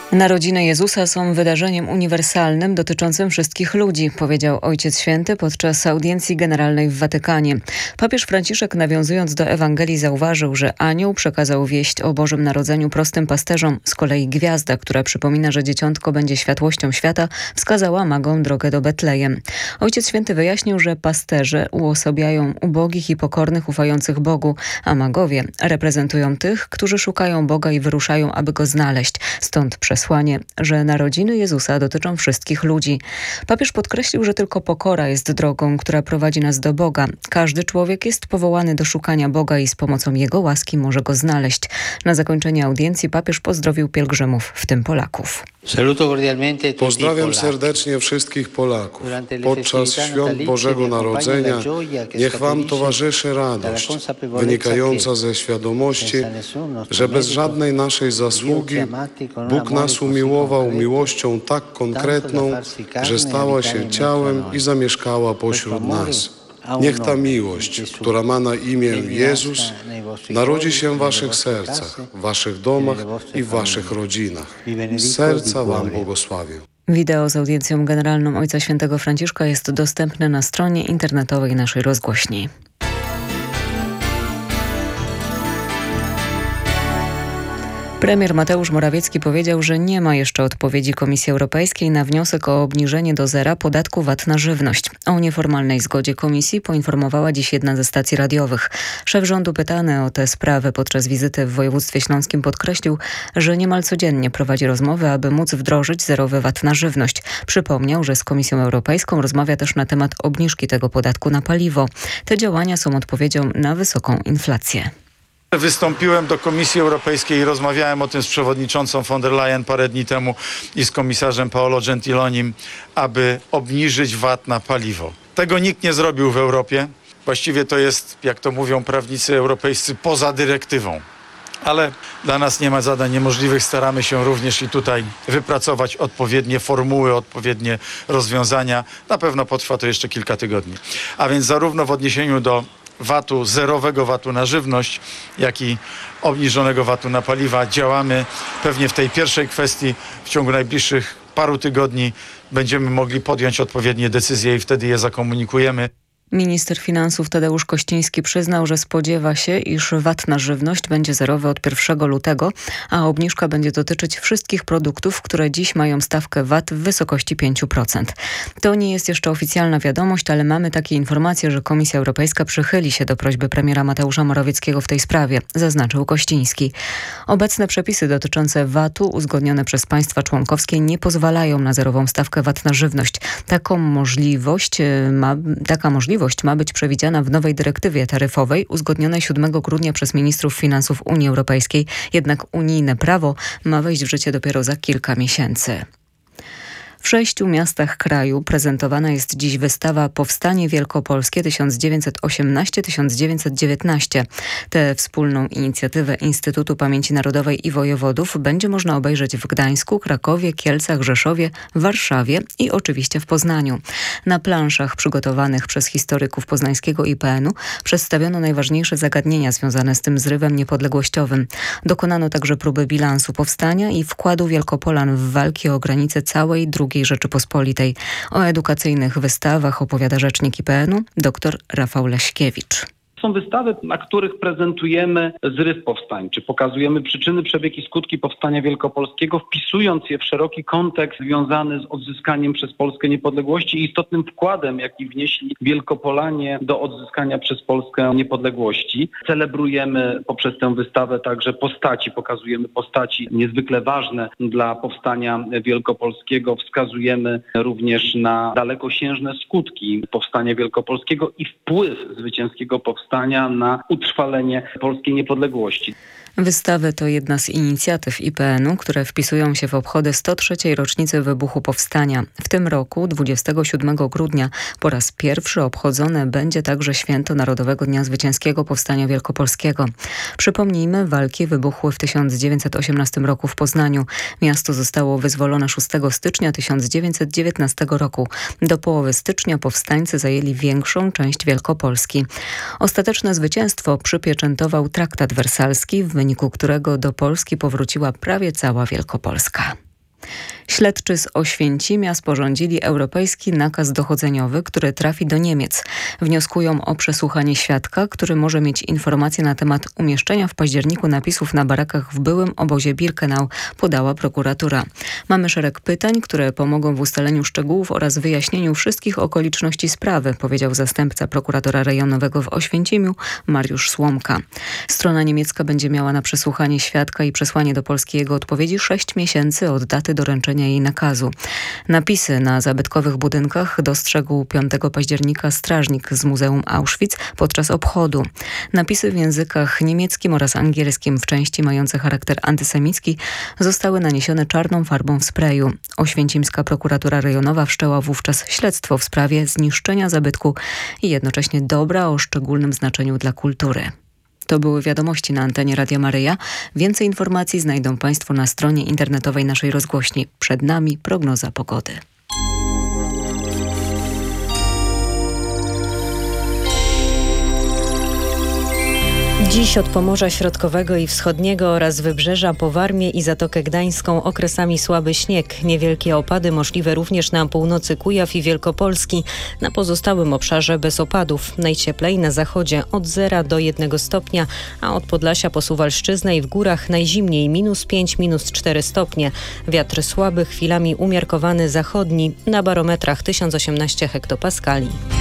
Narodziny Jezusa są wydarzeniem uniwersalnym dotyczącym wszystkich ludzi, powiedział Ojciec Święty podczas audiencji generalnej w Watykanie. Papież Franciszek, nawiązując do Ewangelii, zauważył, że anioł przekazał wieść o Bożym Narodzeniu prostym pasterzom. Z kolei gwiazda, która przypomina, że dzieciątko będzie światłością świata, wskazała magom drogę do Betlejem. Ojciec Święty wyjaśnił, że pasterze uosabiają ubogich i pokornych ufających Bogu, a magowie reprezentują tych, którzy szukają Boga i wyruszają, aby Go znaleźć. Stąd przesłanie, że narodziny Jezusa dotyczą wszystkich ludzi. Papież podkreślił, że tylko pokora jest drogą, która prowadzi nas do Boga. Każdy człowiek jest powołany do szukania Boga i z pomocą Jego łaski może Go znaleźć. Na zakończenie audiencji papież pozdrowił pielgrzymów, w tym Polaków. Pozdrawiam serdecznie wszystkich Polaków. Podczas świąt Bożego Narodzenia niech Wam towarzyszy radość wynikająca ze świadomości, że bez żadnej naszej zasługi Bóg nas umiłował miłością tak konkretną, że stała się ciałem i zamieszkała pośród nas. Niech ta miłość, która ma na imię Jezus, narodzi się w Waszych sercach, w Waszych domach i w Waszych rodzinach. Z serca Wam błogosławię. Wideo z audiencją generalną Ojca Świętego Franciszka jest dostępne na stronie internetowej naszej rozgłośni. Premier Mateusz Morawiecki powiedział, że nie ma jeszcze odpowiedzi Komisji Europejskiej na wniosek o obniżenie do zera podatku VAT na żywność. O nieformalnej zgodzie Komisji poinformowała dziś jedna ze stacji radiowych. Szef rządu, pytany o tę sprawę podczas wizyty w województwie śląskim, podkreślił, że niemal codziennie prowadzi rozmowy, aby móc wdrożyć zerowy VAT na żywność. Przypomniał, że z Komisją Europejską rozmawia też na temat obniżki tego podatku na paliwo. Te działania są odpowiedzią na wysoką inflację. Wystąpiłem do Komisji Europejskiej i rozmawiałem o tym z przewodniczącą von der Leyen parę dni temu i z komisarzem Paolo Gentilonim, aby obniżyć VAT na paliwo. Tego nikt nie zrobił w Europie. Właściwie to jest, jak to mówią prawnicy europejscy, poza dyrektywą. Ale dla nas nie ma zadań niemożliwych. Staramy się również i tutaj wypracować odpowiednie formuły, odpowiednie rozwiązania. Na pewno potrwa to jeszcze kilka tygodni. A więc zarówno w odniesieniu do VAT-u, zerowego VAT-u na żywność, jak i obniżonego VAT-u na paliwa działamy. Pewnie w tej pierwszej kwestii w ciągu najbliższych paru tygodni będziemy mogli podjąć odpowiednie decyzje i wtedy je zakomunikujemy. Minister finansów Tadeusz Kościński przyznał, że spodziewa się, iż VAT na żywność będzie zerowy od 1 lutego, a obniżka będzie dotyczyć wszystkich produktów, które dziś mają stawkę VAT w wysokości 5%. To nie jest jeszcze oficjalna wiadomość, ale mamy takie informacje, że Komisja Europejska przychyli się do prośby premiera Mateusza Morawieckiego w tej sprawie, zaznaczył Kościński. Obecne przepisy dotyczące VAT-u uzgodnione przez państwa członkowskie nie pozwalają na zerową stawkę VAT na żywność. Taka możliwość ma być przewidziana w nowej dyrektywie taryfowej uzgodnionej 7 grudnia przez ministrów finansów Unii Europejskiej. Jednak unijne prawo ma wejść w życie dopiero za kilka miesięcy. W 6 miastach kraju prezentowana jest dziś wystawa Powstanie Wielkopolskie 1918-1919. Tę wspólną inicjatywę Instytutu Pamięci Narodowej i Wojewodów będzie można obejrzeć w Gdańsku, Krakowie, Kielcach, Rzeszowie, Warszawie i oczywiście w Poznaniu. Na planszach przygotowanych przez historyków poznańskiego IPN-u przedstawiono najważniejsze zagadnienia związane z tym zrywem niepodległościowym. Dokonano także próby bilansu powstania i wkładu Wielkopolan w walki o granice całej II Rzeczypospolitej. O edukacyjnych wystawach opowiada rzecznik IPN-u dr Rafał Leśkiewicz. Są wystawy, na których prezentujemy zryw powstańczy. Pokazujemy przyczyny, przebieg i skutki powstania wielkopolskiego, wpisując je w szeroki kontekst związany z odzyskaniem przez Polskę niepodległości i istotnym wkładem, jaki wnieśli Wielkopolanie do odzyskania przez Polskę niepodległości. Celebrujemy poprzez tę wystawę także postaci, pokazujemy postaci niezwykle ważne dla powstania wielkopolskiego. Wskazujemy również na dalekosiężne skutki powstania wielkopolskiego i wpływ zwycięskiego powstania na utrwalenie polskiej niepodległości. Wystawy to jedna z inicjatyw IPN-u, które wpisują się w obchody 103. rocznicy wybuchu powstania. W tym roku, 27 grudnia, po raz pierwszy obchodzone będzie także Święto Narodowego Dnia Zwycięskiego Powstania Wielkopolskiego. Przypomnijmy, walki wybuchły w 1918 roku w Poznaniu. Miasto zostało wyzwolone 6 stycznia 1919 roku. Do połowy stycznia powstańcy zajęli większą część Wielkopolski. Ostateczne zwycięstwo przypieczętował traktat wersalski, w wyniku którego do Polski powróciła prawie cała Wielkopolska. Śledczy z Oświęcimia sporządzili europejski nakaz dochodzeniowy, który trafi do Niemiec. Wnioskują o przesłuchanie świadka, który może mieć informacje na temat umieszczenia w październiku napisów na barakach w byłym obozie Birkenau, podała prokuratura. Mamy szereg pytań, które pomogą w ustaleniu szczegółów oraz wyjaśnieniu wszystkich okoliczności sprawy, powiedział zastępca prokuratora rejonowego w Oświęcimiu Mariusz Słomka. Strona niemiecka będzie miała na przesłuchanie świadka i przesłanie do Polski jego odpowiedzi 6 miesięcy od daty doręczenia jej nakazu. Napisy na zabytkowych budynkach dostrzegł 5 października strażnik z Muzeum Auschwitz podczas obchodu. Napisy w językach niemieckim oraz angielskim w części mające charakter antysemicki zostały naniesione czarną farbą w sprayu. Oświęcimska prokuratura rejonowa wszczęła wówczas śledztwo w sprawie zniszczenia zabytku i jednocześnie dobra o szczególnym znaczeniu dla kultury. To były wiadomości na antenie Radia Maryja. Więcej informacji znajdą Państwo na stronie internetowej naszej rozgłośni. Przed nami prognoza pogody. Dziś od Pomorza Środkowego i Wschodniego oraz Wybrzeża po Warmię i Zatokę Gdańską okresami słaby śnieg. Niewielkie opady możliwe również na północy Kujaw i Wielkopolski. Na pozostałym obszarze bez opadów. Najcieplej na zachodzie od 0 do 1 stopnia, a od Podlasia po Suwalszczyznę i w górach najzimniej -5, -4 stopnie. Wiatr słaby, chwilami umiarkowany zachodni, na barometrach 1018 hektopaskali.